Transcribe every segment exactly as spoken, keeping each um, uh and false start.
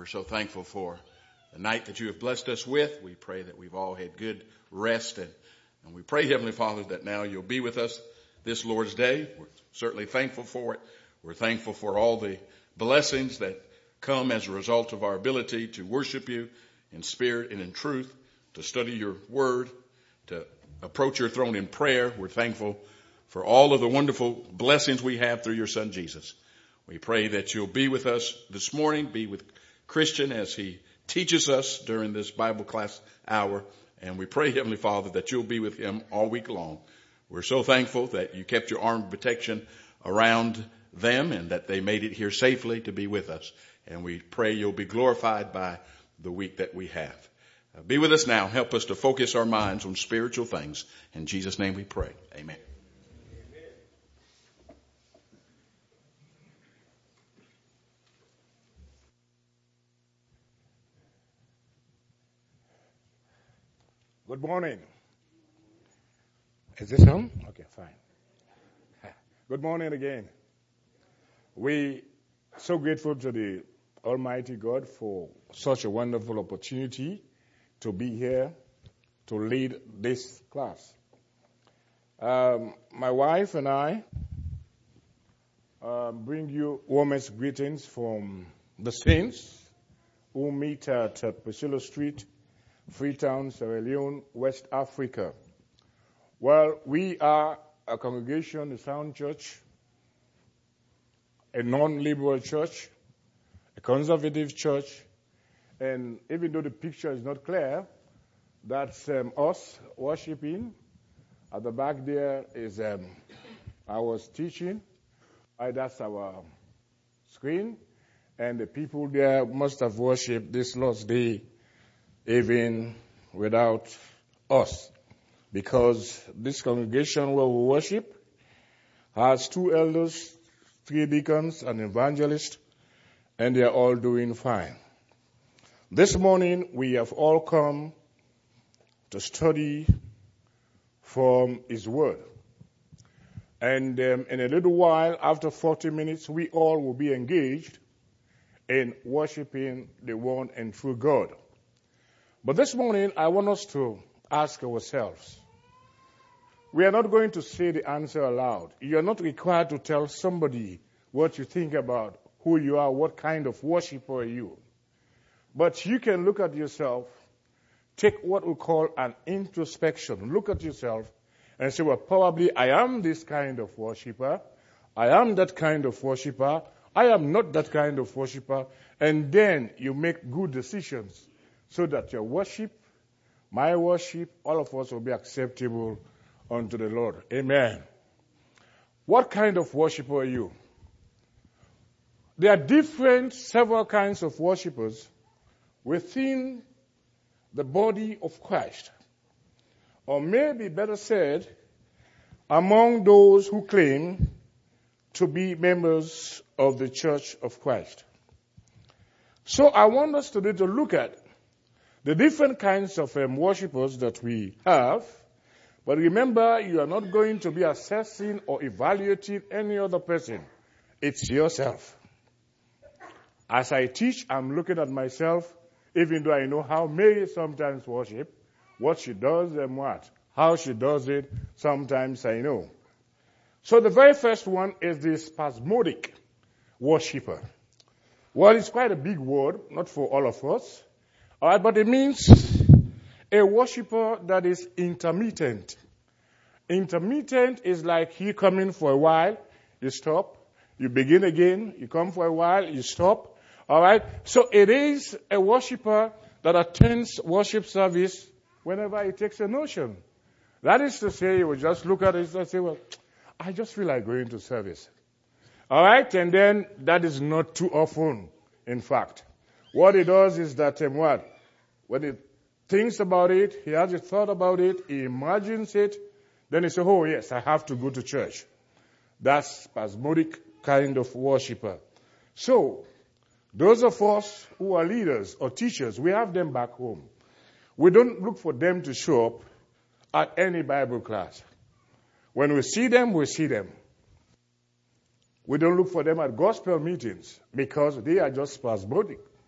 we're so thankful for the night that you have blessed us with. We pray that we've all had good rest, and, and we pray, Heavenly Father, that now you'll be with us this Lord's Day. We're certainly thankful for it. We're thankful for all the blessings that come as a result of our ability to worship you in spirit and in truth, to study your word, to approach your throne in prayer. We're thankful for all of the wonderful blessings we have through your Son, Jesus. We pray that you'll be with us this morning, be with Christian as he teaches us during this Bible class hour. And we pray, Heavenly Father, that you'll be with him all week long. We're so thankful that you kept your arm of protection around them and that they made it here safely to be with us. And we pray you'll be glorified by the week that we have. Uh, be with us now. Help us to focus our minds on spiritual things. In Jesus' name we pray. Amen. Good morning. Is this on? Okay, fine. Good morning again. We are so grateful to the Almighty God for such a wonderful opportunity to be here to lead this class. Um, my wife and I uh, bring you warmest greetings from the saints who meet at uh, Priscilla Street, Freetown, Sierra Leone, West Africa. Well, we are a congregation, a sound church, a non-liberal church, a conservative church, and even though the picture is not clear, that's um, us worshiping. At the back there is um, I was teaching. Uh, that's our screen, and the people there must have worshipped this Lord's Day even without us, because this congregation where we worship has two elders, three deacons, an evangelist, and they are all doing fine. This morning we have all come to study from His Word. And um, in a little while, after forty minutes, we all will be engaged in worshiping the one and true God. But this morning, I want us to ask ourselves. We are not going to say the answer aloud. You are not required to tell somebody what you think about who you are, what kind of worshiper are you. But you can look at yourself, take what we call an introspection. Look at yourself and say, well, probably I am this kind of worshiper. I am that kind of worshiper. I am not that kind of worshiper. And then you make good decisions, so that your worship, my worship, all of us will be acceptable unto the Lord. Amen. What kind of worshiper are you? There are different, several kinds of worshipers within the body of Christ. Or maybe better said, among those who claim to be members of the Church of Christ. So I want us today to look at the different kinds of um, worshippers that we have. But remember, you are not going to be assessing or evaluating any other person. It's yourself. As I teach, I'm looking at myself, even though I know how Mary sometimes worship, what she does and what, how she does it, sometimes I know. So the very first one is the spasmodic worshipper. Well, it's quite a big word, not for all of us. All right, but it means a worshiper that is intermittent. Intermittent is like you come in for a while, you stop, you begin again, you come for a while, you stop. All right, so it is a worshiper that attends worship service whenever he takes a notion. That is to say, you will just look at it and say, well, I just feel like going to service. All right, and then that is not too often, in fact. What he does is that, um, what? When he thinks about it, he has a thought about it, he imagines it, then he says, oh yes, I have to go to church. That's spasmodic kind of worshiper. So, those of us who are leaders or teachers, we have them back home. We don't look for them to show up at any Bible class. When we see them, we see them. We don't look for them at gospel meetings because they are just spasmodic.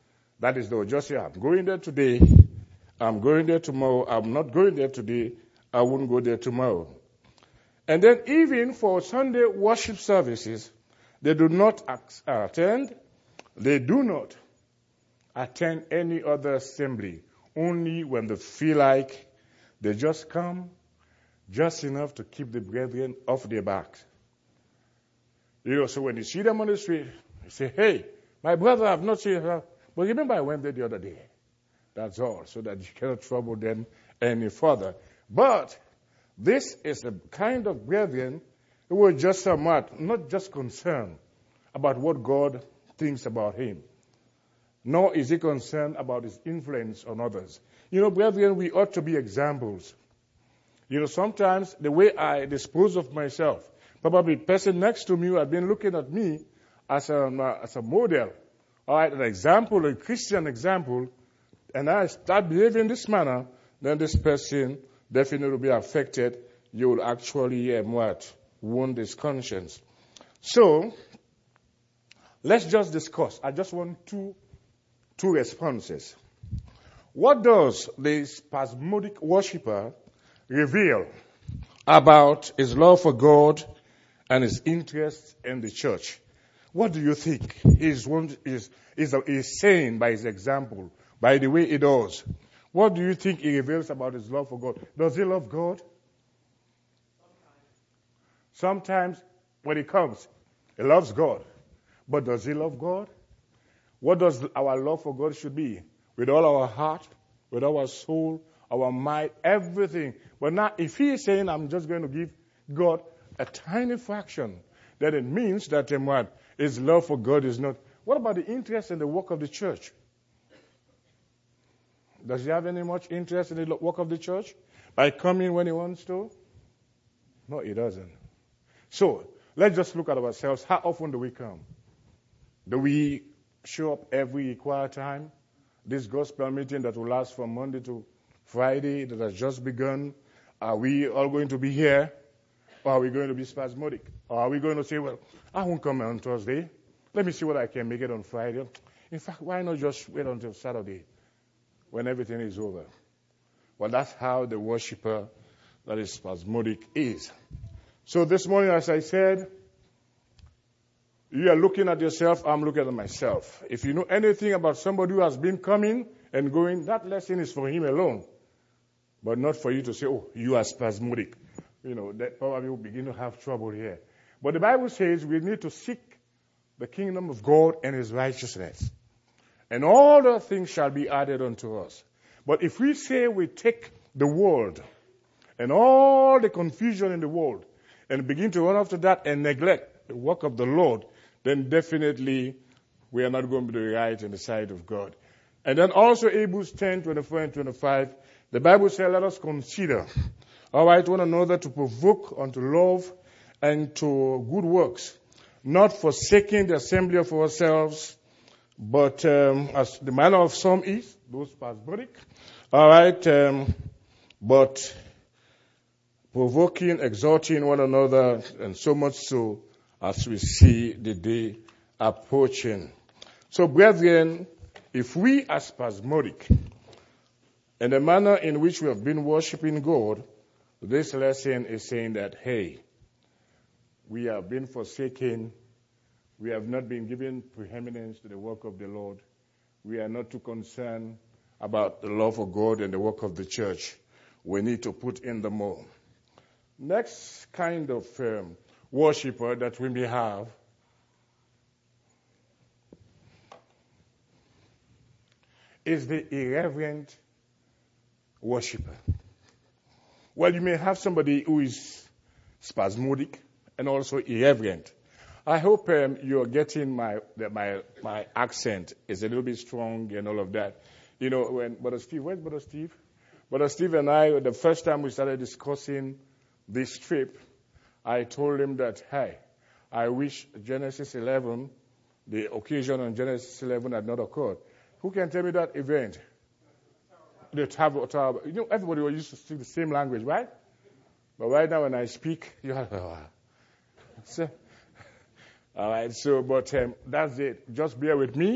That is though, just say, I'm going there today, I'm going there tomorrow, I'm not going there today, I won't go there tomorrow. And then even for Sunday worship services, they do not attend, they do not attend any other assembly. Only when they feel like they just come, just enough to keep the brethren off their backs. You know, so when you see them on the street, you say, hey, my brother, I've not seen her. But remember I went there the other day. That's all, so that you cannot trouble them any further. But this is a kind of brethren who were just somewhat, not just concerned about what God thinks about him, nor is he concerned about his influence on others. You know, brethren, we ought to be examples. You know, sometimes the way I dispose of myself, probably the person next to me who had been looking at me as a, uh, as a model, all right, an example, a Christian example, and I start behaving in this manner, then this person definitely will be affected. You will actually um, what? Wound his conscience. So, let's just discuss. I just want two, two responses. What does the spasmodic worshiper reveal about his love for God and his interest in the church? What do you think he's, is, is, is saying by his example, by the way he does? What do you think he reveals about his love for God? Does he love God? Sometimes when he comes, he loves God. But does he love God? What does our love for God should be? With all our heart, with our soul, our mind, everything. But now, if he is saying, I'm just going to give God a tiny fraction, then it means that um, what? His love for God is not. What about the interest in the work of the church? Does he have any much interest in the work of the church? By coming when he wants to? No, he doesn't. So, let's just look at ourselves. How often do we come? Do we show up every equal time? This gospel meeting that will last from Monday to Friday that has just begun, are we all going to be here? Or are we going to be spasmodic? Or are we going to say, well, I won't come on Thursday. Let me see what I can make it on Friday. In fact, why not just wait until Saturday when everything is over? Well, that's how the worshiper that is spasmodic is. So this morning, as I said, you are looking at yourself, I'm looking at myself. If you know anything about somebody who has been coming and going, that lesson is for him alone. But not for you to say, oh, you are spasmodic. You know, that probably will begin to have trouble here. But the Bible says we need to seek the kingdom of God and his righteousness. And all the things shall be added unto us. But if we say we take the world and all the confusion in the world and begin to run after that and neglect the work of the Lord, then definitely we are not going to be right in the sight of God. And then also Hebrews ten, twenty-four and twenty-five, the Bible says, let us consider, all right, one another to provoke unto love and to good works, not forsaking the assembly of ourselves, but um, as the manner of some is, those spasmodic, all right, um, but provoking, exhorting one another, and so much so as we see the day approaching. So, brethren, if we are spasmodic, in the manner in which we have been worshiping God, this lesson is saying that, hey, we have been forsaken. We have not been given preeminence to the work of the Lord. We are not too concerned about the love of God and the work of the church. We need to put in the more. Next kind of um, worshiper that we may have is the irreverent worshiper. Well, you may have somebody who is spasmodic and also irreverent. I hope um, you're getting my that my my accent is a little bit strong and all of that. You know, when Brother Steve, where's Brother Steve? Brother Steve and I, the first time we started discussing this trip, I told him that, hey, I wish Genesis eleven, the occasion on Genesis eleven had not occurred. Who can tell me that event? The Tower, Tower. You know, everybody used to speak the same language, right? But right now when I speak, you have, oh. So, all right, so, but um, that's it. Just bear with me.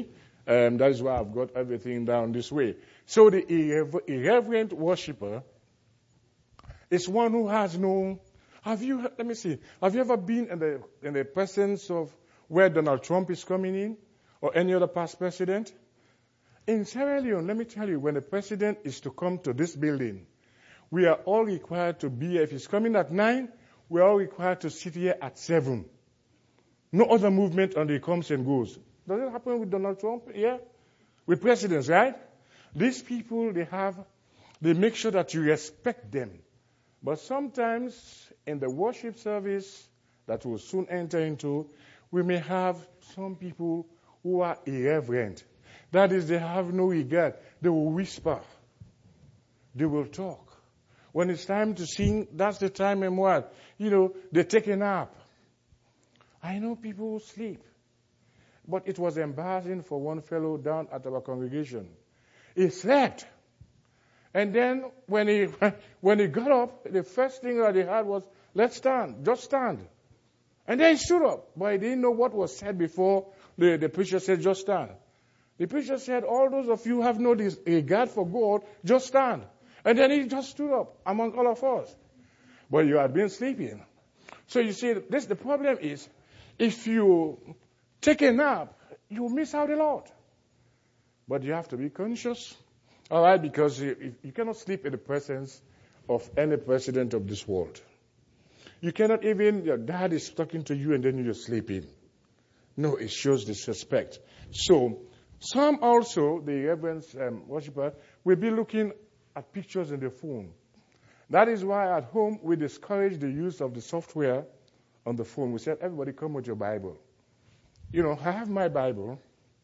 Um, that is why I've got everything down this way. So the irrever- irreverent worshiper is one who has no. Have you? Let me see. Have you ever been in the in the presence of where Donald Trump is coming in, or any other past president? In Sierra Leone, let me tell you, when the president is to come to this building, we are all required to be here. If he's coming at nine, we are all required to sit here at seven. No other movement until he comes and goes. Does it happen with Donald Trump? Yeah, with presidents, right? These people, they have, they make sure that you respect them. But sometimes in the worship service that we'll soon enter into, we may have some people who are irreverent. That is, they have no regard. They will whisper. They will talk. When it's time to sing, that's the time and what? You know, they take a nap. I know people who sleep. But it was embarrassing for one fellow down at our congregation. He slept. And then when he when he got up, the first thing that he had was, let's stand, just stand. And then he stood up. But he didn't know what was said before the, the preacher said, just stand. The preacher said, all those of you who have no regard for God, just stand. And then he just stood up among all of us. But you had been sleeping. So you see, this the problem is, if you take a nap, you miss out a lot. But you have to be conscious. All right, because you, you cannot sleep in the presence of any president of this world. You cannot even, your dad is talking to you and then you're sleeping. No, it shows disrespect. So, some also, the reverence um, worshiper, will be looking at pictures in their phone. That is why at home we discourage the use of the software on the phone. We said, everybody come with your Bible. You know, I have my Bible.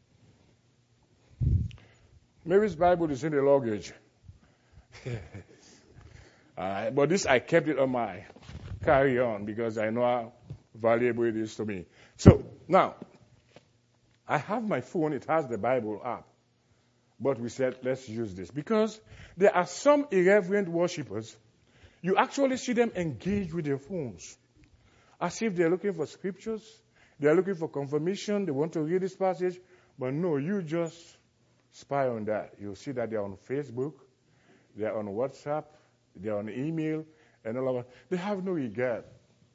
Mary's Bible is in the luggage. uh, but this, I kept it on my carry-on because I know how valuable it is to me. So, now, I have my phone. It has the Bible app. But we said, let's use this. Because there are some irreverent worshippers, you actually see them engage with their phones. As if they're looking for scriptures. They're looking for confirmation. They want to read this passage. But no, you just spy on that. You'll see that they're on Facebook. They're on WhatsApp. They're on email. And all of that. They have no regard.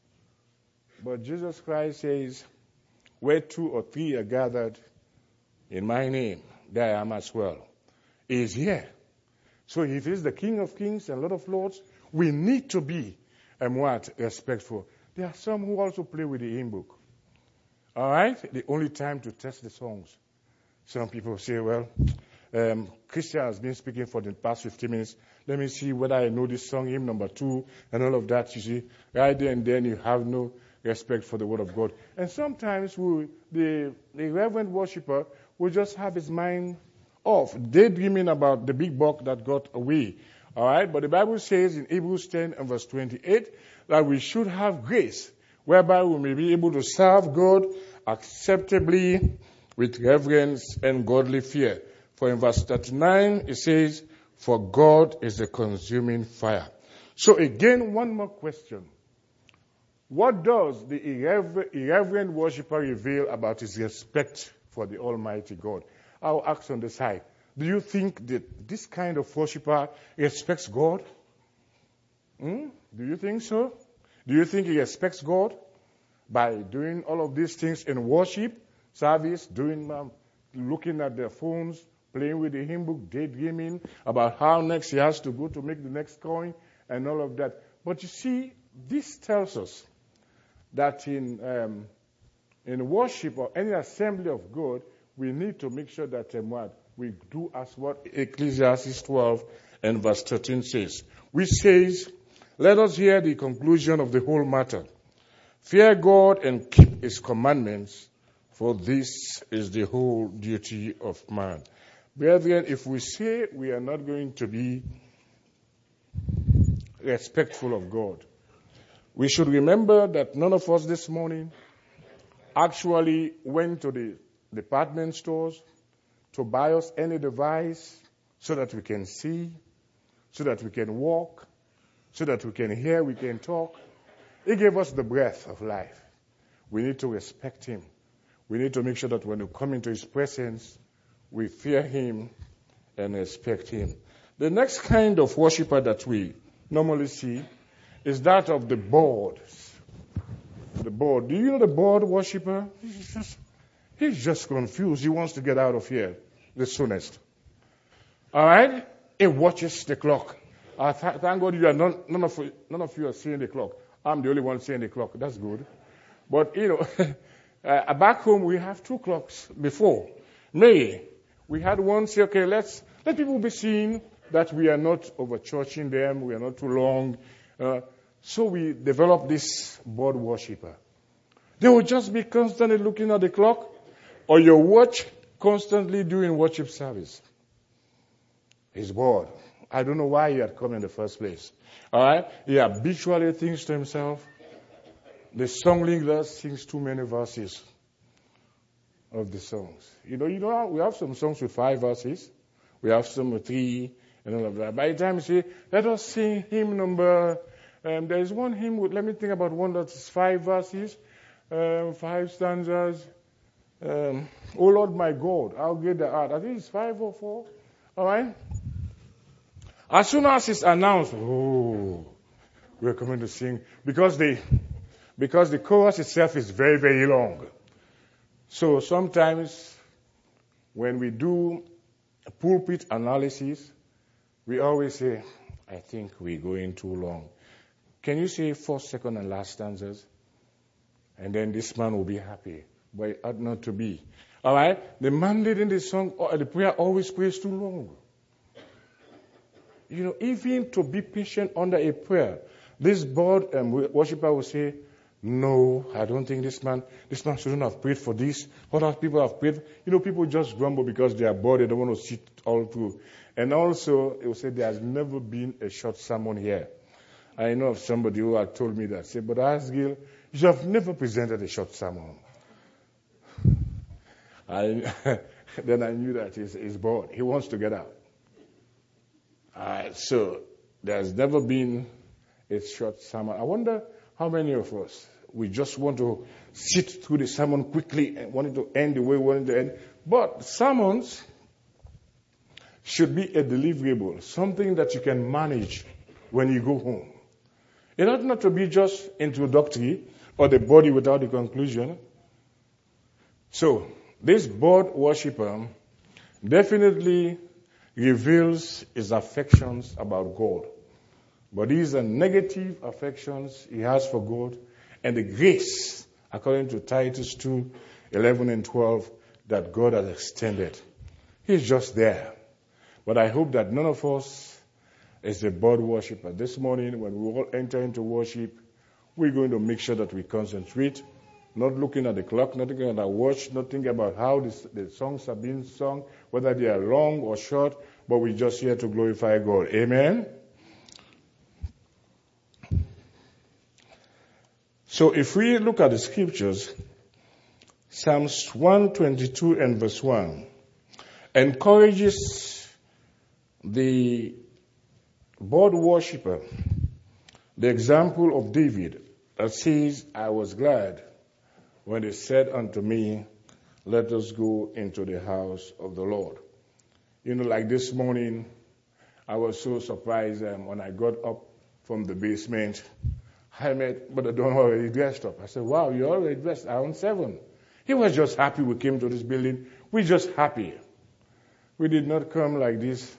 But Jesus Christ says, where two or three are gathered in my name, there I am as well. He is here. So if he's the King of Kings and Lord of Lords, we need to be um, what? Respectful. There are some who also play with the hymn book. All right? The only time to test the songs. Some people say, well, um, Christian has been speaking for the past fifteen minutes. Let me see whether I know this song, hymn number two, and all of that, you see. Right there and then you have no respect for the Word of God. And sometimes we, the, the reverent worshiper will just have his mind off, daydreaming about the big buck that got away. All right? But the Bible says in Hebrews ten and verse twenty-eight that we should have grace, whereby we may be able to serve God acceptably with reverence and godly fear. For in verse thirty-nine it says, for God is a consuming fire. So again, one more question. What does the irrever- irreverent worshiper reveal about his respect for the Almighty God? I'll ask on the side. Do you think that this kind of worshiper respects God? Hmm? Do you think so? Do you think he respects God by doing all of these things in worship, service, doing, um, looking at their phones, playing with the hymn book, daydreaming about how next he has to go to make the next coin and all of that? But you see, this tells us that in um, in worship or any assembly of God, we need to make sure that um, what we do as what Ecclesiastes twelve and verse thirteen says, which says, let us hear the conclusion of the whole matter. Fear God and keep his commandments, for this is the whole duty of man. Brethren, if we say we are not going to be respectful of God, we should remember that none of us this morning actually went to the department stores to buy us any device so that we can see, so that we can walk, so that we can hear, we can talk. He gave us the breath of life. We need to respect him. We need to make sure that when we come into his presence, we fear him and respect him. The next kind of worshiper that we normally see is that of the bored. The bored. Do you know the bored worshiper? He's just, he's just confused. He wants to get out of here the soonest. All right? He watches the clock. Uh, th- thank God you are not, none of none of you are seeing the clock. I'm the only one seeing the clock. That's good. But you know, uh, back home we have two clocks before. May we had one say, okay, let's let people be seeing that we are not over-churching them, we are not too long. Uh, so we developed this bored worshiper. They will just be constantly looking at the clock or your watch constantly doing worship service. He's bored. I don't know why he had come in the first place. All right? He habitually thinks to himself, the song leader sings too many verses of the songs. You know, you know, we have some songs with five verses. We have some with three and all of that. By the time you say, let us sing hymn number, um, there is one hymn with, let me think about one that's five verses, um, five stanzas. Um, oh Lord my God, how great thou art. I think it's five or four. All right? As soon as it's announced, oh, we're coming to sing, because the, because the chorus itself is very, very long. So sometimes when we do a pulpit analysis, we always say, I think we're going too long. Can you say first, second, and last stanzas? And then this man will be happy. But it ought not to be. All right? The man leading the song, or the prayer always prays too long. You know, even to be patient under a prayer, this board um, worshiper will say, no, I don't think this man, this man shouldn't have prayed for this. Other people have prayed. You know, people just grumble because they are bored. They don't want to sit all through. And also, it will say there has never been a short sermon here. I know of somebody who had told me that. Say, but Asgil, you have never presented a short sermon. I, then I knew that he's, he's bored. He wants to get out. All right, so there's never been a short sermon. I wonder how many of us, we just want to sit through the sermon quickly and want it to end the way we want it to end. But sermons should be a deliverable, something that you can manage when you go home. It ought not to be just introductory or the body without the conclusion. So, this bored worshiper definitely reveals his affections about God. But these are negative affections he has for God and the grace, according to Titus two, eleven and twelve, that God has extended. He's just there. But I hope that none of us is a bored worshiper. This morning, when we all enter into worship, we're going to make sure that we concentrate, not looking at the clock, not looking at our watch, not thinking about how this, the songs are being sung, whether they are long or short, but we're just here to glorify God. Amen? So if we look at the scriptures, Psalms one twenty-two and verse one encourages the bored worshiper, the example of David that says, I was glad when they said unto me, let us go into the house of the Lord. You know, like this morning, I was so surprised um, when I got up from the basement. I met Brother Don already dressed up. I said, wow, you're already dressed around seven. He was just happy we came to this building. We're just happy. We did not come like this.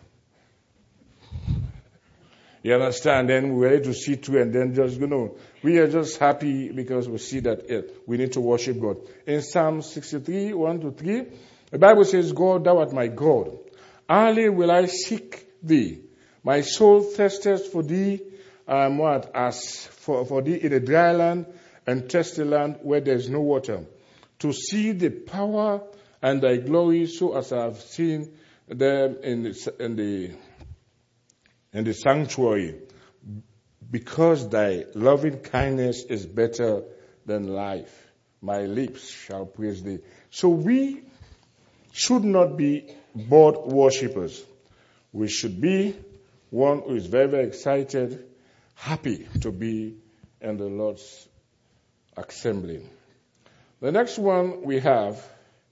You understand? Then we were able to see through and then just, you know, we are just happy because we see that uh, we need to worship God. In Psalm sixty-three, one to three, the Bible says, God, thou art my God. Early will I seek thee. My soul thirsteth for thee, um, what? As for, for thee in a dry land and thirsty land where there is no water. To see the power and thy glory, so as I have seen them in the, in the in the sanctuary, because thy loving kindness is better than life. My lips shall praise thee. So we should not be bored worshippers. We should be one who is very, very excited, happy to be in the Lord's assembly. The next one we have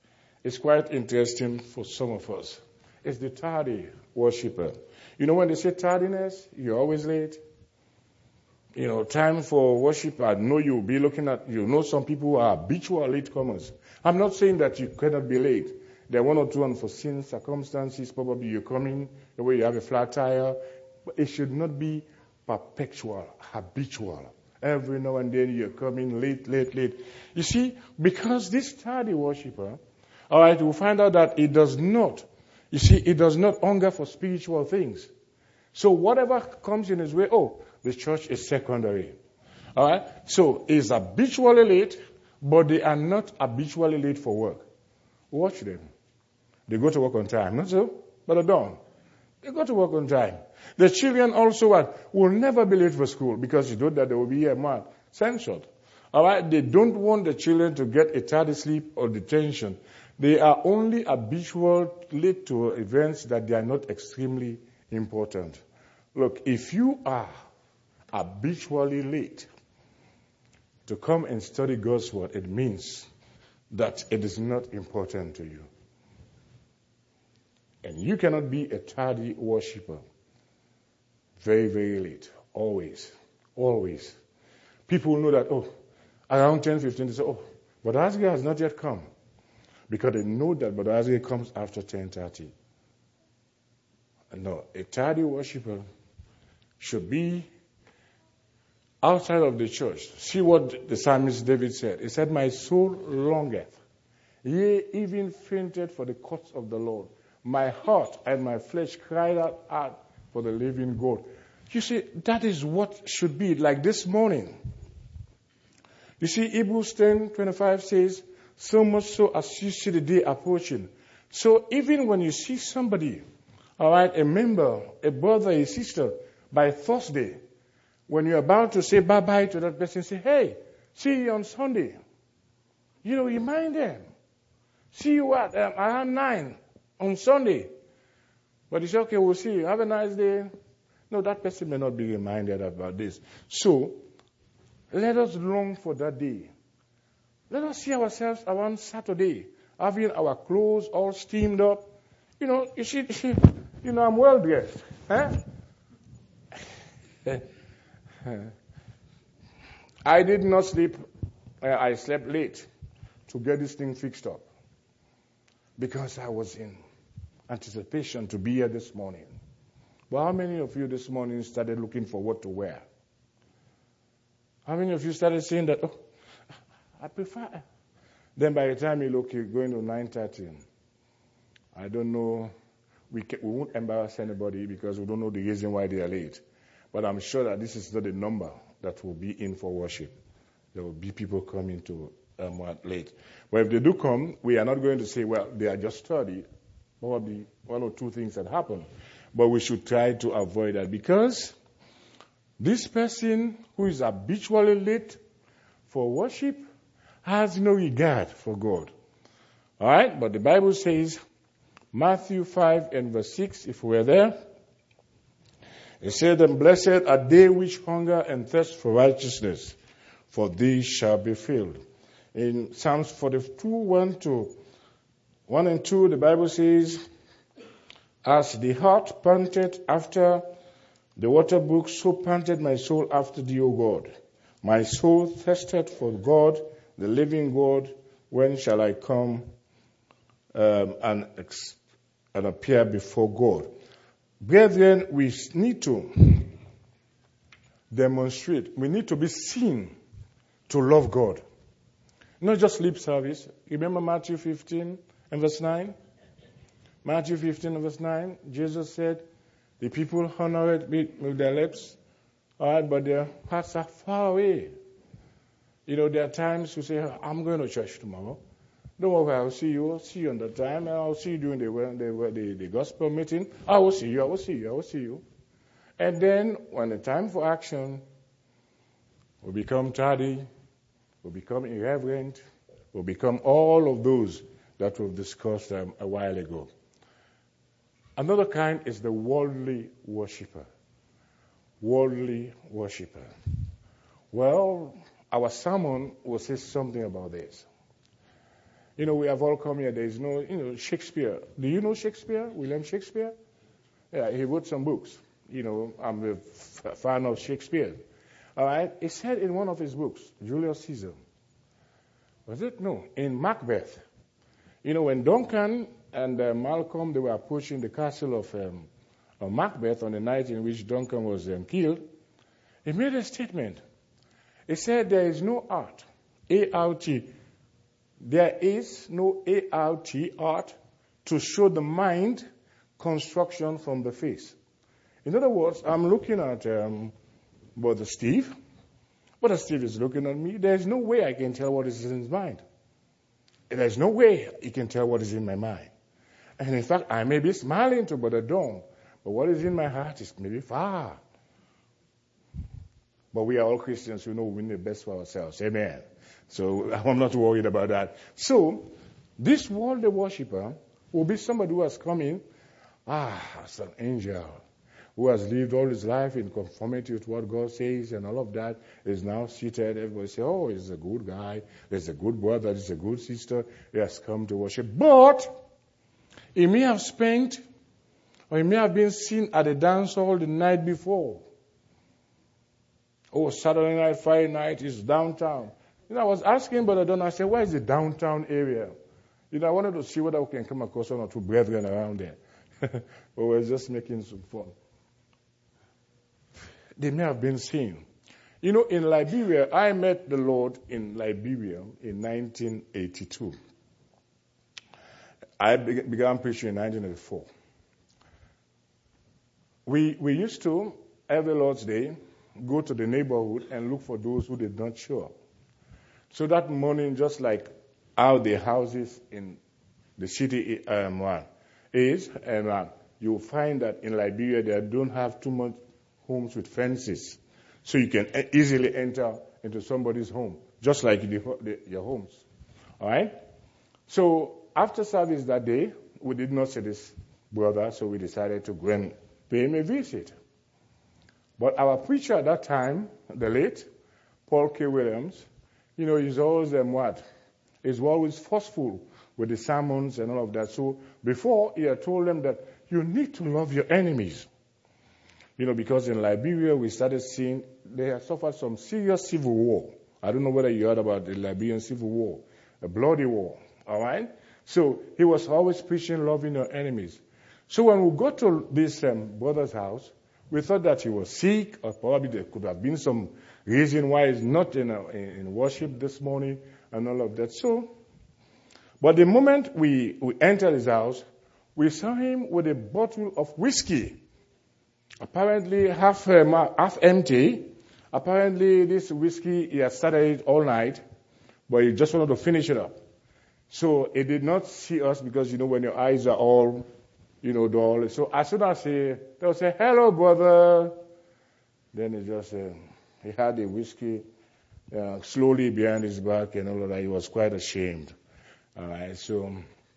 is quite interesting for some of us. It's the tardy worshiper. You know, when they say tardiness, you're always late. You know, time for worship, I know you'll be looking at, you know, some people are habitual latecomers. I'm not saying that you cannot be late. There are one or two unforeseen circumstances. Probably you're coming, the way you have a flat tire. But it should not be perpetual, habitual. Every now and then you're coming late, late, late. You see, because this tardy worshiper, all right, we'll find out that it does not, you see, it does not hunger for spiritual things. So whatever comes in his way, oh, the church is secondary. All right? So he's habitually late, but they are not habitually late for work. Watch them. They go to work on time. Not so, but they don't. They go to work on time. The children also what, will never be late for school because you know that they will be a man censored. All right? They don't want the children to get a tardy sleep or detention. They are only habitual late to events that they are not extremely important. Look, if you are habitually late to come and study God's word, it means that it is not important to you. And you cannot be a tardy worshiper. Very, very late. Always. Always. People know that, oh, around ten fifteen, they say, oh, but Asger has not yet come. Because they know that Brother Asger comes after ten thirty. No, a tardy worshiper should be outside of the church. See what the psalmist David said. He said, my soul longeth, yea, even fainted for the courts of the Lord. My heart and my flesh cried out, out for the living God. You see, that is what should be like this morning. You see, Hebrews ten twenty-five says, so much so as you see the day approaching. So even when you see somebody, all right, a member, a brother, a sister, by Thursday, when you're about to say bye-bye to that person, say, hey, see you on Sunday. You know, remind them. See you at um, around nine on Sunday. But you say, okay, we'll see you. Have a nice day. No, that person may not be reminded about this. So, let us long for that day. Let us see ourselves around Saturday, having our clothes all steamed up. You know, you see, you know, I'm well dressed. Huh? I did not sleep. Uh, I slept late to get this thing fixed up because I was in anticipation to be here this morning. But how many of you this morning started looking for what to wear? How many of you started saying that, oh, I prefer. Then by the time you look, you're going to nine thirty. I don't know. We, can, we won't embarrass anybody because we don't know the reason why they are late. But I'm sure that this is not the number that will be in for worship. There will be people coming to um, late. But if they do come, we are not going to say, well, they are just thirty. Probably one or two things that happen. But we should try to avoid that because this person who is habitually late for worship has no regard for God. All right? But the Bible says, Matthew five and verse six, if we're there, it said, and blessed are they which hunger and thirst for righteousness, for these shall be filled. In Psalms forty-two, one to one and two, the Bible says, as the hart panted after the water brook, so panted my soul after thee, O God. My soul thirsted for God, the living God. When shall I come um, and, ex- and appear before God? Brethren, we need to demonstrate. We need to be seen to love God. Not just lip service. Remember Matthew fifteen and verse nine? Matthew fifteen and verse nine, Jesus said, the people honor me with their lips, all right, but their hearts are far away. You know, there are times we say, I'm going to church tomorrow. Don't worry, I'll see you. I'll see you on the time. I'll see you during the, the, the, the gospel meeting. I will see you. I will see you. I will see you. And then when the time for action, we become tardy, we become irreverent, we become all of those that we've discussed um, a while ago. Another kind is the worldly worshiper. Worldly worshiper. Well, our sermon will say something about this. You know, we have all come here. There is no, you know, Shakespeare. Do you know Shakespeare? William Shakespeare? Yeah, he wrote some books. You know, I'm a f- fan of Shakespeare. All right? He said in one of his books, Julius Caesar. Was it? No, in Macbeth. You know, when Duncan and uh, Malcolm, they were approaching the castle of, um, of Macbeth on the night in which Duncan was um, killed, he made a statement. He said, there is no art, A R T. There is no A R T, art, to show the mind construction from the face. In other words, I'm looking at um, Brother Steve. Brother Steve is looking at me. There's no way I can tell what is in his mind. There's no way he can tell what is in my mind. And in fact, I may be smiling to Brother Dom, but what is in my heart is maybe far. But we are all Christians who know we need the best for ourselves. Amen. So I'm not worried about that. So this worldly worshiper will be somebody who has come in, ah, as an angel, who has lived all his life in conformity with what God says and all of that, is now seated. Everybody say, oh, he's a good guy. He's a good brother. He's a good sister. He has come to worship. But he may have spent, or he may have been seen at a dance hall the night before. Oh, Saturday night, Friday night is downtown. You know, I was asking Brother Don, I said, where is the downtown area? You know, I wanted to see whether we can come across one or two brethren around there. But we're just making some fun. They may have been seen. You know, in Liberia, I met the Lord in Liberia in nineteen eighty-two. I began preaching in nineteen eighty-four. We, we used to, every Lord's Day, go to the neighborhood and look for those who did not show up. So that morning, just like how the houses in the city um, is, and uh, you'll find that in Liberia they don't have too much homes with fences. So you can easily enter into somebody's home, just like the, the, your homes. All right? So after service that day, we did not see this brother, so we decided to go and pay him a visit. But our preacher at that time, the late Paul K. Williams, you know, he's always um, what? He's always forceful with the sermons and all of that. So before, he had told them that you need to love your enemies. You know, because in Liberia, we started seeing they had suffered some serious civil war. I don't know whether you heard about the Liberian civil war, a bloody war. All right? So he was always preaching loving your enemies. So when we got to this um, brother's house, we thought that he was sick, or probably there could have been some reason why he's not in, a, in worship this morning and all of that. So, but the moment we, we entered his house, we saw him with a bottle of whiskey, apparently half, um, half empty. Apparently this whiskey, he had started it all night, but he just wanted to finish it up. So he did not see us because, you know, when your eyes are all, you know, dull. So as soon as he, they'll say, hello, brother. Then he just, uh, he had the whiskey uh, slowly behind his back and all of that. He was quite ashamed. All right, so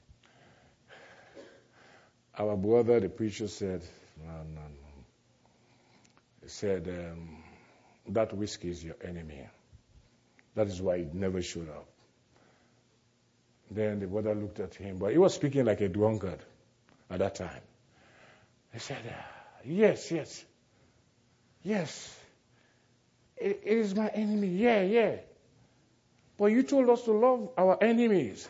our brother, the preacher, said, no, no, no. He said, um, that whiskey is your enemy. That is why he never showed up. Then the brother looked at him, but he was speaking like a drunkard at that time. He said, yes, yes, yes. It, it is my enemy. Yeah, yeah. But you told us to love our enemies.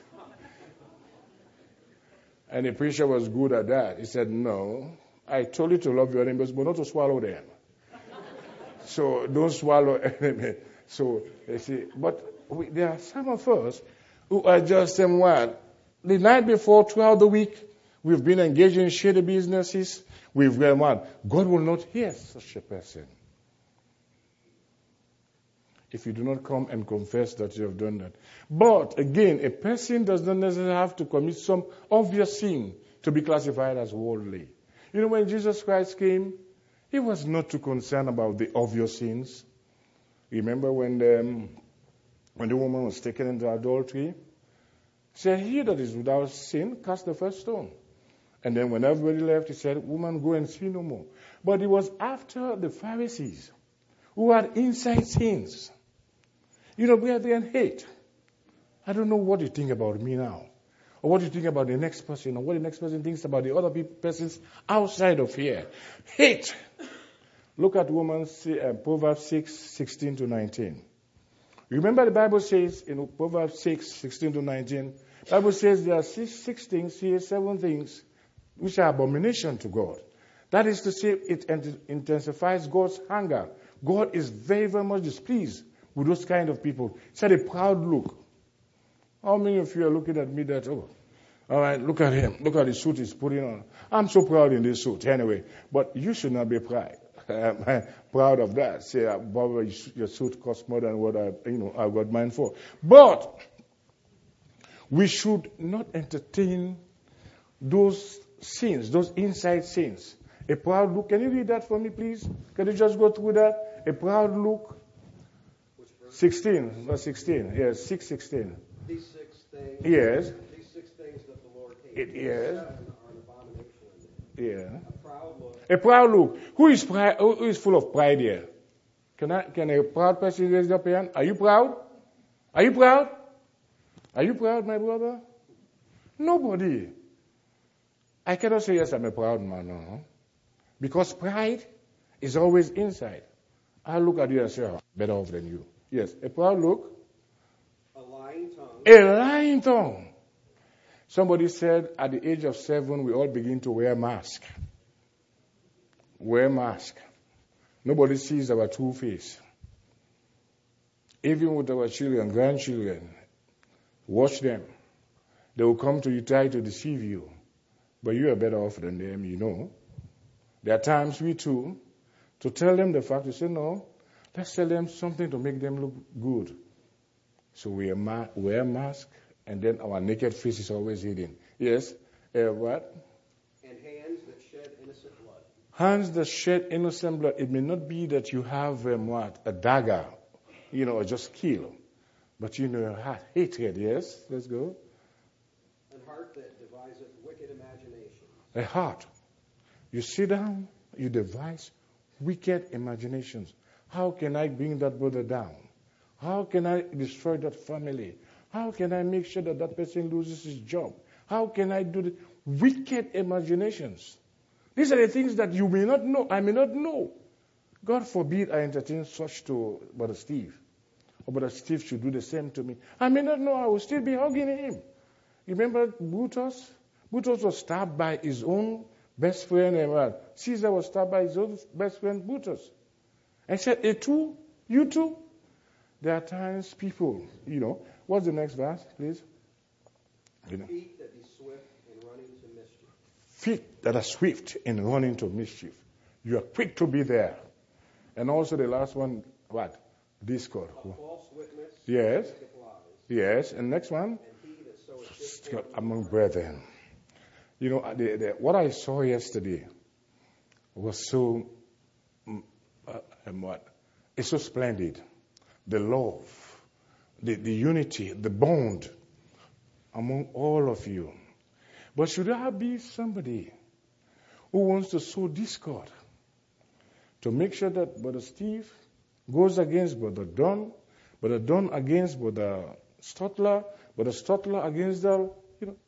And the preacher was good at that. He said, no, I told you to love your enemies, but not to swallow them. So don't swallow enemies. So they say, but we, there are some of us who are just um, what? The night before, throughout the week, we've been engaged in shady businesses. We've um, what? God will not hear such a person if you do not come and confess that you have done that. But again, a person does not necessarily have to commit some obvious sin to be classified as worldly. You know, when Jesus Christ came, he was not too concerned about the obvious sins. Remember when the, um, when the woman was taken into adultery? He said, he that is without sin, cast the first stone. And then when everybody left, he said, woman, go and sin no more. But it was after the Pharisees who had inside sins. You know, brethren, hate. I don't know what you think about me now, or what you think about the next person, or what the next person thinks about the other persons outside of here. Hate. Look at Romans, uh, Proverbs six, sixteen to nineteen. Remember the Bible says in Proverbs six, sixteen to nineteen, the Bible says there are six, six things here, seven things, which are abomination to God. That is to say, it intensifies God's anger. God is very, very much displeased with those kind of people. It's a proud look. How many of you are looking at me that, oh, all right, look at him. Look at the suit he's putting on. I'm so proud in this suit anyway. But you should not be proud. I'm proud of that. Say, Bob, your suit costs more than what I, you know, I got mine for. But we should not entertain those sins, those inside sins. A proud look. Can you read that for me, please? Can you just go through that? A proud look. sixteen, verse sixteen. Yes, six sixteen. These six things. Yes. These six things that the Lord hates. It, yes. Seven are an abomination. Yeah. A proud look. A proud look. Who is pride? Who is full of pride here? Can I? Can a proud person raise up your hand? Are you proud? Are you proud? Are you proud, my brother? Nobody. I cannot say yes, I'm a proud man. No. Because pride is always inside. I look at you and say, oh, better off than you. Yes, a proud look. A lying tongue. A lying tongue. Somebody said at the age of seven, we all begin to wear masks. Wear mask. Nobody sees our true face. Even with our children, grandchildren, watch them. They will come to you, try to deceive you. But you are better off than them, you know. There are times we too, to tell them the fact, to say, no, let's tell them something to make them look good. So we ma- wear mask, and then our naked face is always hidden. Yes? Uh, what? And hands that shed innocent blood. Hands that shed innocent blood. It may not be that you have um, what? A dagger, you know, or just kill. But you know, heart, hatred, yes? Let's go. An heart that deviseth wicked imagination. A heart. You sit down, you devise wicked imaginations. How can I bring that brother down? How can I destroy that family? How can I make sure that that person loses his job? How can I do the wicked imaginations? These are the things that you may not know. I may not know. God forbid I entertain such to Brother Steve. Or Brother Steve should do the same to me. I may not know. I will still be hugging him. You remember Brutus? Brutus was stabbed by his own best friend. And what? Caesar was stabbed by his own best friend Brutus. I said, "A too? You too?" There are times people, you know. What's the next verse, please? You know. Feet that be swift in running to mischief. Feet that are swift in running to mischief. You are quick to be there. And also the last one, what? Discord. A false witness. Yes. Speaketh lies. Yes. And next one? And he that soweth discord Discord among brethren. You know, the, the, what I saw yesterday was so, uh, um, what? It's so splendid. The love, the, the unity, the bond among all of you. But should there be somebody who wants to sow discord to make sure that Brother Steve goes against Brother Don, Brother Don against Brother Stotler, Brother Stotler against the, you know.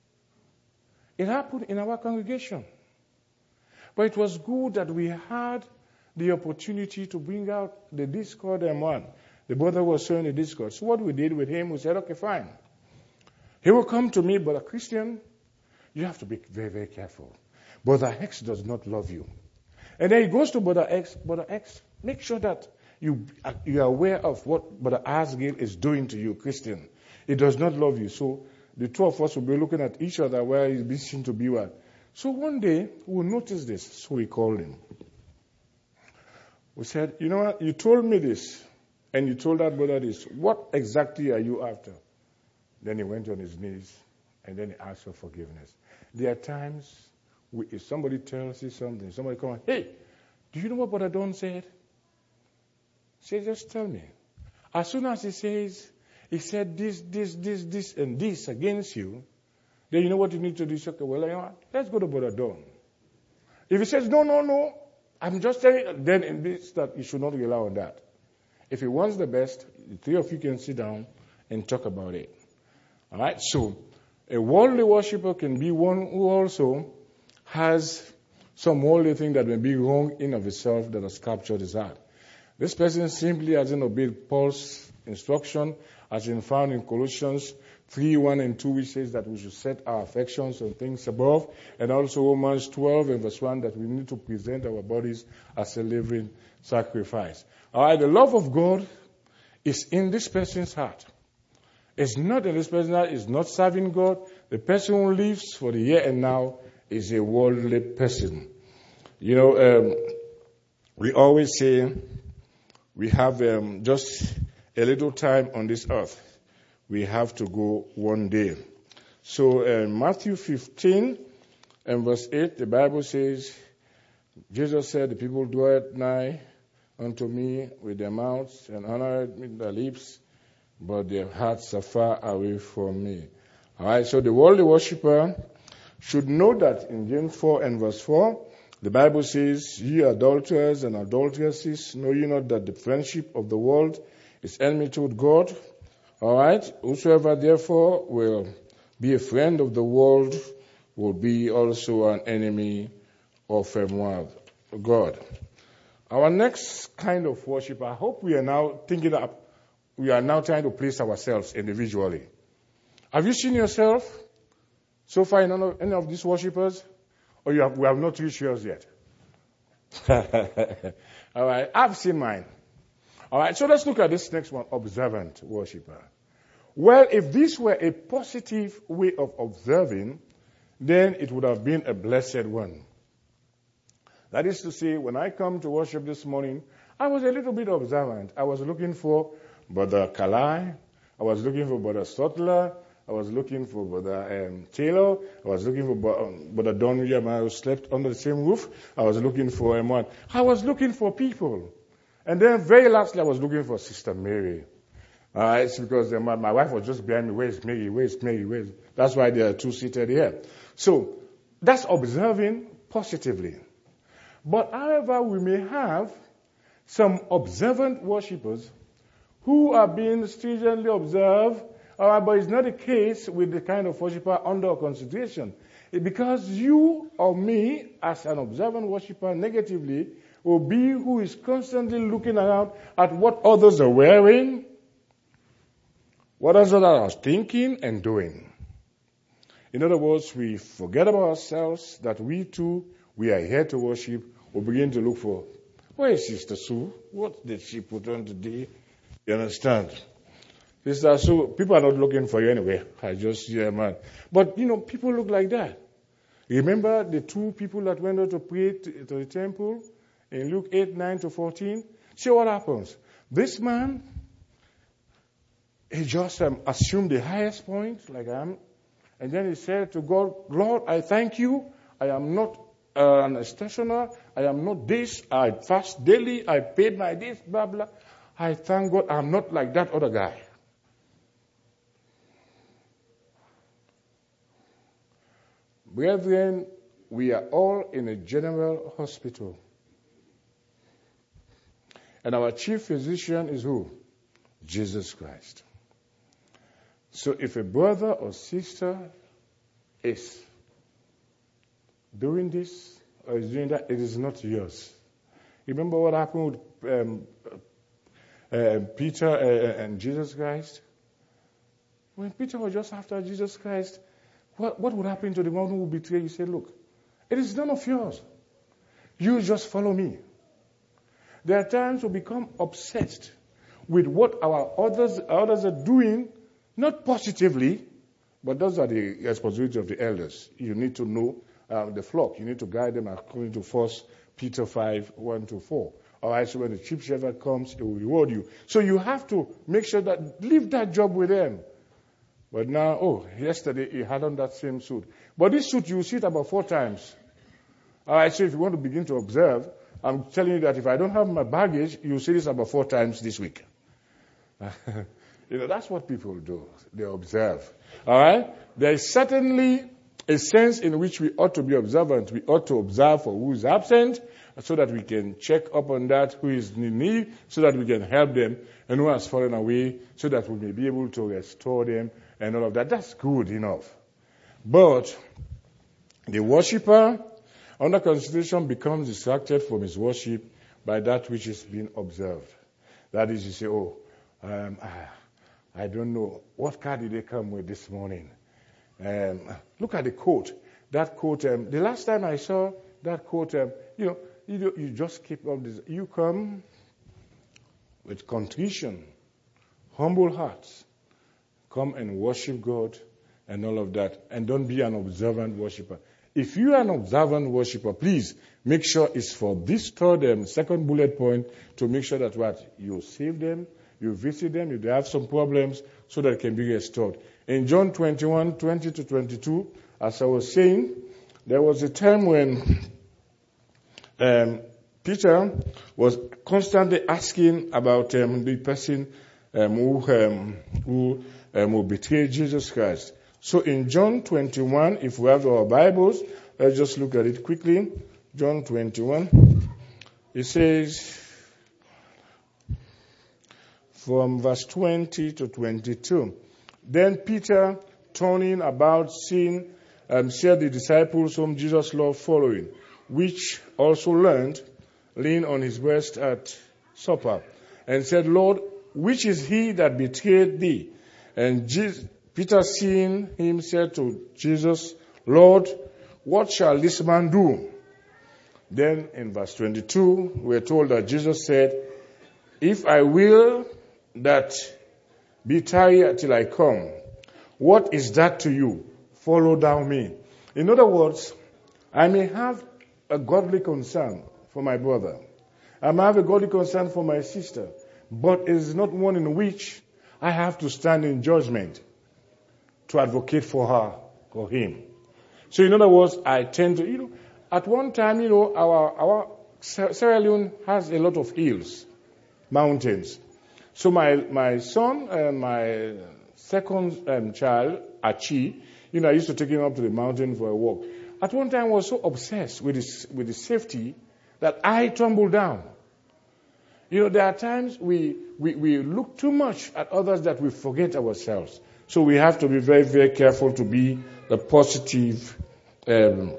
It happened in our congregation. But it was good that we had the opportunity to bring out the discord and one. The brother was showing the discord. So what we did with him, we said, okay, fine. He will come to me, Brother Christian, you have to be very, very careful. Brother X does not love you. And then he goes to Brother X. Brother X, make sure that you, you are aware of what Brother Asgil is doing to you, Christian. He does not love you. So the two of us will be looking at each other where he's being to be one. So one day, we'll notice this. So we called him. We said, you know what, you told me this, and you told that brother this. What exactly are you after? Then he went on his knees, and then he asked for forgiveness. There are times, we, if somebody tells you something, somebody come on, hey, do you know what Brother Don said? Say, just tell me. As soon as he says, he said this, this, this, this, and this against you, then you know what you need to do? Okay, well, you know what? Let's go to Brother Don. If he says, no, no, no, I'm just telling you, then it means that you should not rely on that. If he wants the best, the three of you can sit down and talk about it. All right? So, a worldly worshiper can be one who also has some worldly thing that may be wrong in of itself that has captured his heart. This person simply hasn't obeyed Paul's instruction as been found in Colossians three, one and two, which says that we should set our affections on things above, and also Romans twelve and verse one, that we need to present our bodies as a living sacrifice. All right, the love of God is in this person's heart. It's not in this person's heart, it's not serving God. The person who lives for the here and now is a worldly person. You know, um, we always say we have um, just a little time on this earth. We have to go one day. So uh, Matthew fifteen and verse eight, the Bible says, Jesus said, the people draw nigh unto me with their mouths and honor me with their lips, but their hearts are far away from me. All right, so the worldly worshiper should know that in James four and verse four, the Bible says, ye adulterers and adulteresses, know ye not that the friendship of the world is enmity with God? All right, whosoever therefore will be a friend of the world will be also an enemy of God. Our next kind of worship, I hope we are now thinking up, we are now trying to place ourselves individually. Have you seen yourself so far in any of, any of these worshippers? Or you have, we have not reached yours yet? All right, I've seen mine. All right, so let's look at this next one, observant worshiper. Well, if this were a positive way of observing, then it would have been a blessed one. That is to say, when I come to worship this morning, I was a little bit observant. I was looking for Brother Kalai. I was looking for Brother Stotler. I was looking for Brother um, Taylor. I was looking for um, Brother Don William, who slept under the same roof. I was looking for M one. I was looking for people. And then very lastly, I was looking for Sister Mary. Uh, it's because uh, my, my wife was just behind me. Where's Mary? Where's Mary? Where's... That's why there are two seated here. So that's observing positively. But however, we may have some observant worshippers who are being stringently observed, uh, but it's not the case with the kind of worshipper under consideration. It, because you or me, as an observant worshipper negatively, will be who is constantly looking around at what others are wearing, what others are thinking and doing. In other words, we forget about ourselves, that we too, we are here to worship. We begin to look for, where is Sister Sue? What did she put on today? You understand? Sister Sue, people are not looking for you anyway. I just hear, man. But, you know, people look like that. Remember the two people that went out to pray to, to the temple in Luke eight, nine to fourteen? See what happens. This man, he just um, assumed the highest point, like I am. And then he said to God, Lord, I thank you. I am not uh, an extortioner. I am not this. I fast daily. I paid my this, blah, blah. I thank God I'm not like that other guy. Brethren, we are all in a general hospital. And our chief physician is who? Jesus Christ. So if a brother or sister is doing this or is doing that, it is not yours. Remember what happened with um, uh, Peter uh, and Jesus Christ? When Peter was just after Jesus Christ, what, what would happen to the one who would betray you? He said, look, it is none of yours. You just follow me. There are times we become obsessed with what our others, others are doing, not positively, but those are the responsibility of the elders. You need to know uh, the flock. You need to guide them according to First Peter five, one to four. All right, so when the chief shepherd comes, he will reward you. So you have to make sure that, leave that job with them. But now, oh, yesterday he had on that same suit. But this suit, you see it about four times. All right, so if you want to begin to observe, I'm telling you that if I don't have my baggage, you'll see this about four times this week. You know, that's what people do. They observe. All right? There is certainly a sense in which we ought to be observant. We ought to observe for who is absent so that we can check up on that, who is in need, so that we can help them, and who has fallen away, so that we may be able to restore them and all of that. That's good enough. But the worshiper under consideration becomes distracted from his worship by that which is being observed. That is, you say, oh, um, I, I don't know. What car did they come with this morning? Um, look at the coat. That coat, um, the last time I saw that coat, um, you know, you, you just keep up this. You come with contrition, humble hearts. Come and worship God and all of that. And don't be an observant worshiper. If you are an observant worshiper, please make sure it's for this third and second bullet point to make sure that what? You save them, you visit them, if they have some problems, so that it can be restored. In John twenty-one, twenty to twenty-two, as I was saying, there was a time when um, Peter was constantly asking about um, the person um, who, um, who, um, who betrayed Jesus Christ. So in John twenty-one, if we have our Bibles, let's just look at it quickly. John twenty-one, it says from verse twenty to twenty-two. Then Peter, turning about, seeing, um, said the disciples whom Jesus loved following, which also learned, leaned on his breast at supper, and said, Lord, which is he that betrayed thee? And Jesus, Peter, seeing him, said to Jesus, Lord, what shall this man do? Then in verse twenty-two, we're told that Jesus said, if I will that be tarry till I come, what is that to you? Follow thou me. In other words, I may have a godly concern for my brother. I may have a godly concern for my sister, but it is not one in which I have to stand in judgment to advocate for her or him. So in other words, I tend to, you know, at one time, you know, our, our Sierra Leone has a lot of hills, mountains. So my, my son and my second um, child, Achi, you know, I used to take him up to the mountain for a walk. At one time, I was so obsessed with his, with his safety that I tumbled down. You know, there are times we, we, we look too much at others that we forget ourselves. So we have to be very, very careful to be the positive um,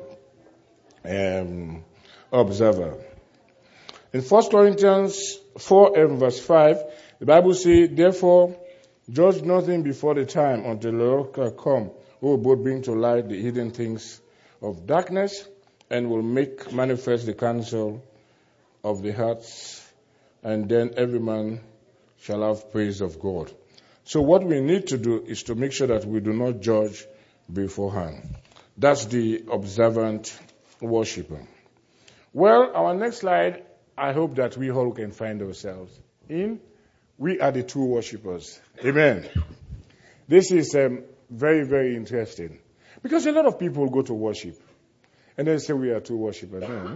um, observer. In First Corinthians four and verse five, the Bible says, therefore, judge nothing before the time until the Lord shall come, who will both bring to light the hidden things of darkness and will make manifest the counsel of the hearts, and then every man shall have praise of God. So what we need to do is to make sure that we do not judge beforehand. That's the observant worshiper. Well, our next slide, I hope that we all can find ourselves in. We are the true worshippers. Amen. This is um, very, very interesting. Because a lot of people go to worship, and they say we are true worshippers. No.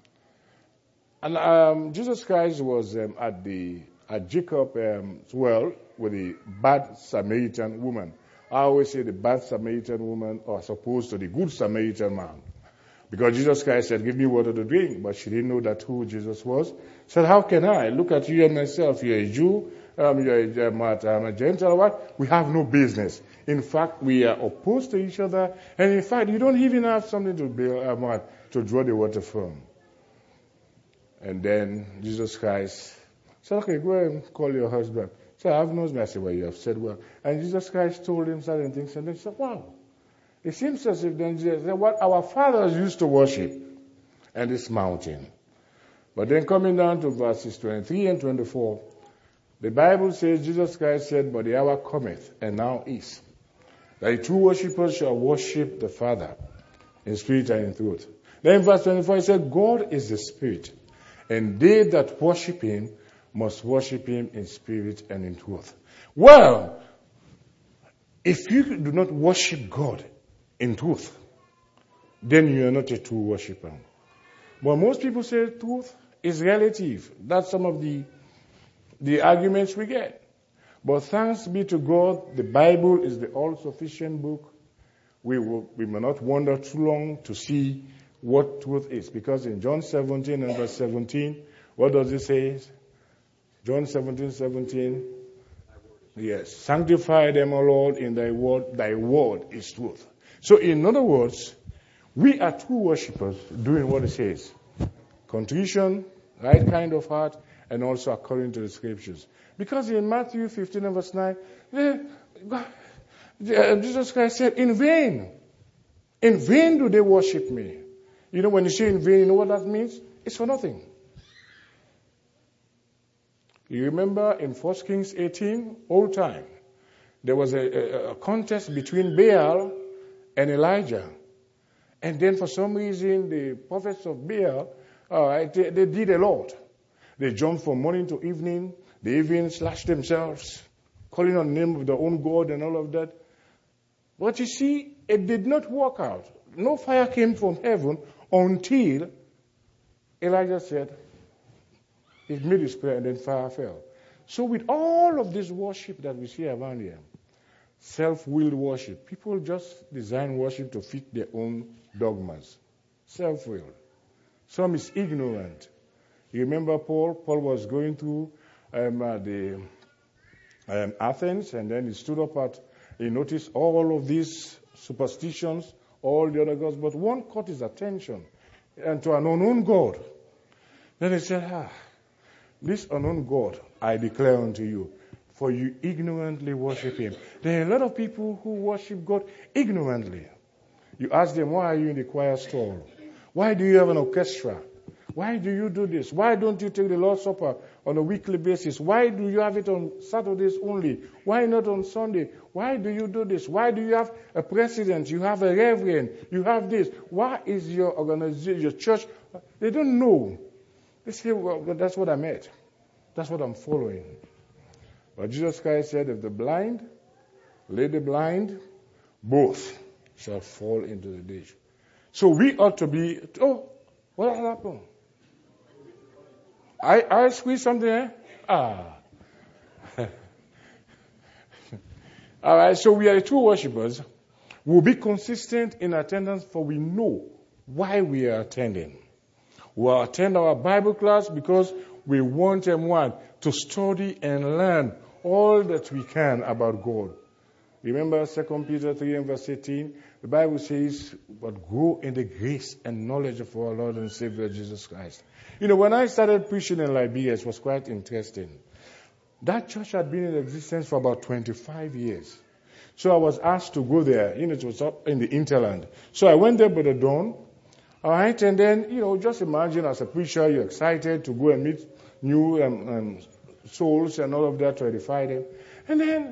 And um, Jesus Christ was um, at the at Jacob's um, well with the bad Samaritan woman. I always say the bad Samaritan woman are opposed to the good Samaritan man. Because Jesus Christ said, give me water to drink. But she didn't know that who Jesus was. Said, how can I? Look at you and myself. You're a Jew. Um, you're a, um, I'm a Gentile. What? We have no business. In fact, we are opposed to each other. And in fact, you don't even have something to build, um, to draw the water from. And then Jesus Christ said, okay, go and call your husband. So I have no husband. I said, well, you have said well. And Jesus Christ told him certain things. And then he said, wow. It seems as if then Jesus said, what our fathers used to worship and this mountain. But then coming down to verses twenty-three and twenty-four, the Bible says, Jesus Christ said, but the hour cometh, and now is, that the true worshippers shall worship the Father in spirit and in truth. Then in verse twenty-four, it said, God is the Spirit, and they that worship him must worship him in spirit and in truth. Well, if you do not worship God in truth, then you are not a true worshiper. But most people say truth is relative. That's some of the, the arguments we get. But thanks be to God, the Bible is the all-sufficient book. We will, we may not wander too long to see what truth is. Because in John seventeen and verse seventeen, what does it say? John seventeen, seventeen. Yes. Sanctify them, O Lord, in thy word. Thy word is truth. So in other words, we are true worshippers doing what it says. Contrition, right kind of heart, and also according to the scriptures. Because in Matthew fifteen and verse nine, they, God, Jesus Christ said, in vain. In vain do they worship me. You know, when you say in vain, you know what that means? It's for nothing. You remember in First Kings eighteen, old time, there was a, a, a contest between Baal and Elijah. And then for some reason, the prophets of Baal, uh, they, they did a lot. They jumped from morning to evening. They even slashed themselves, calling on the name of their own God and all of that. But you see, it did not work out. No fire came from heaven until Elijah said, he made his prayer and then fire fell. So with all of this worship that we see around here, self-willed worship, people just design worship to fit their own dogmas. Self-willed. Some is ignorant. You remember Paul? Paul was going through um, uh, the um, Athens, and then he stood up at, he noticed all of these superstitions, all the other gods, but one caught his attention, and to an unknown God. Then he said, ah, this unknown God I declare unto you, for you ignorantly worship him. There are a lot of people who worship God ignorantly. You ask them, why are you in the choir stall? Why do you have an orchestra? Why do you do this? Why don't you take the Lord's Supper on a weekly basis? Why do you have it on Saturdays only? Why not on Sunday? Why do you do this? Why do you have a president? You have a reverend? You have this? Why is your organization, your church? They don't know. They say, well, that's what I meant. That's what I'm following. But Jesus Christ said, if the blind lead the blind, both shall fall into the ditch. So we ought to be, oh, what happened? I, I squeezed something there? Ah. All right, so we are true worshippers. We'll be consistent in attendance, for we know why we are attending. We'll attend our Bible class because we want and want to study and learn all that we can about God. Remember Second Peter three and verse eighteen? The Bible says, but grow in the grace and knowledge of our Lord and Savior Jesus Christ. You know, when I started preaching in Liberia, it was quite interesting. That church had been in existence for about twenty-five years. So I was asked to go there. You know, it was up in the hinterland. So I went there by the dawn. All right, and then, you know, just imagine as a preacher, you're excited to go and meet new um, um, souls and all of that to edify them. And then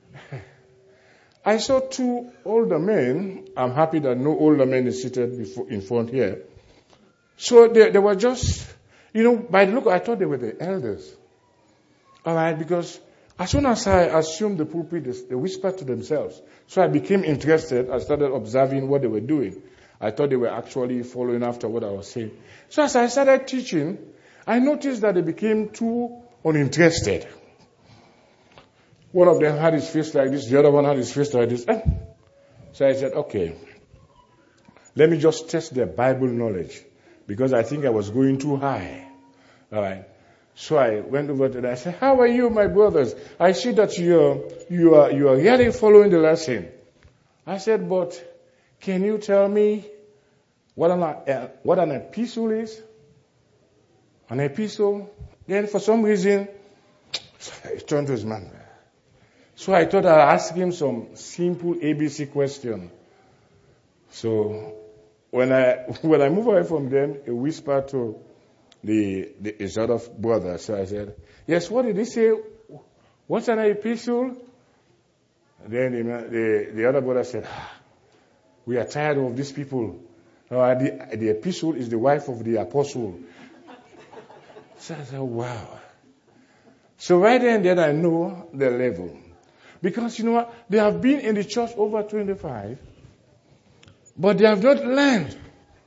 I saw two older men. I'm happy that no older man is seated before, in front here. So they, they were just, you know, by the look, I thought they were the elders. All right, because as soon as I assumed the pulpit, they whispered to themselves. So I became interested. I started observing what they were doing. I thought they were actually following after what I was saying. So as I started teaching, I noticed that they became too uninterested. One of them had his face like this, the other one had his face like this. So I said, okay, let me just test their Bible knowledge, because I think I was going too high. All right. So I went over to them. I said, how are you, my brothers? I see that you are, you are, you are really following the lesson. I said, but can you tell me what an, uh, what an epistle is? An epistle? Then for some reason, I turned to his man. So I thought I'd ask him some simple A B C question. So when I when I moved away from them, he whispered to the, the his other brother. So I said, yes, what did he say? What's an epistle? Then the, the, the other brother said, ah, we are tired of these people. Uh, the, the epistle is the wife of the apostle. So I said, wow. So right then, then I know the level. Because you know what? They have been in the church over twenty-five, but they have not learned.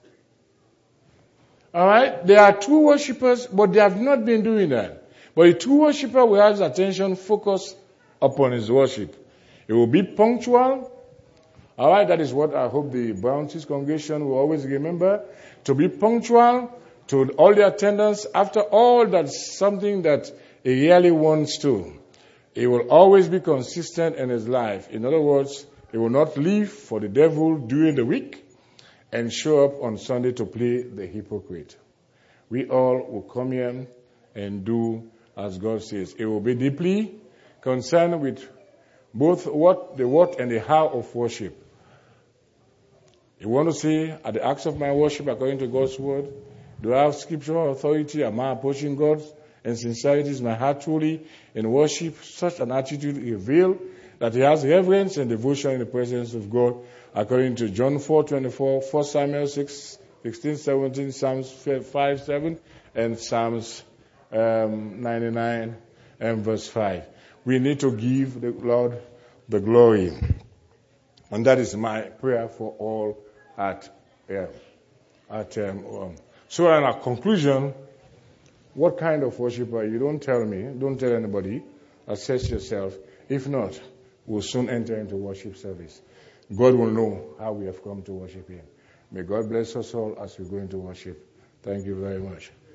Alright? They are true worshippers, but they have not been doing that. But a true worshipper will have his attention focused upon his worship. He will be punctual. Alright, that is what I hope the Brownsis congregation will always remember. To be punctual to all the attendance. After all, that's something that he really wants to. He will always be consistent in his life. In other words, he will not live for the devil during the week and show up on Sunday to play the hypocrite. We all will come here and do as God says. He will be deeply concerned with both what, the what and the how of worship. You want to see, at the acts of my worship according to God's word, do I have scriptural authority? Am I approaching God? And sincerity is my heart truly in worship. Such an attitude reveals that he has reverence and devotion in the presence of God, according to John four twenty-four, First Samuel six sixteen, seventeen, Psalms five seven, and Psalms um, ninety-nine and verse five. We need to give the Lord the glory. And that is my prayer for all at, yeah, at um, um, so in our conclusion, what kind of worship are you? Don't tell me. Don't tell anybody. Assess yourself. If not, we'll soon enter into worship service. God will know how we have come to worship him. May God bless us all as we go into worship. Thank you very much.